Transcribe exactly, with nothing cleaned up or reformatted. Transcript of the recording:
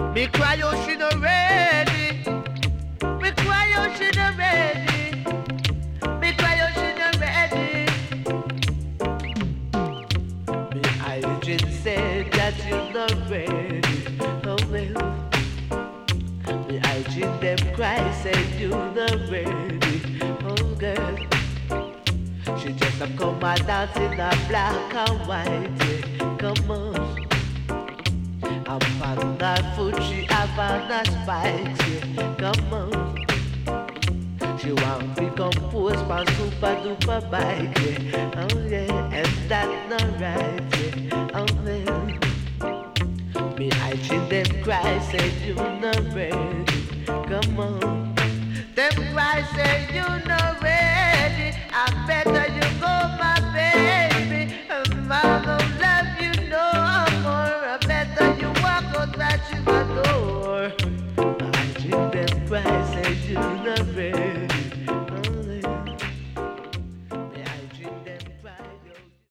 Me cry, oh, she not ready. Me cry, oh, she not ready. Me cry, oh, she not ready. Me hygiene said that you not ready. Oh well. Me hygiene them cry, said you not ready. Oh girl. She just have come and dance in a black and white. Yeah. Come on. I'm on that foot, she have on that spikes, yeah. Come on. She want to compose on super duper bike, yeah. Oh yeah, and that's not right, yeah. Oh well. Me I see them cry, say you not ready. Come on. Them cry, say you not ready. I better you go, my baby. And I don't love you no more. I better you walk out right through my door. I see them cry, say you not ready.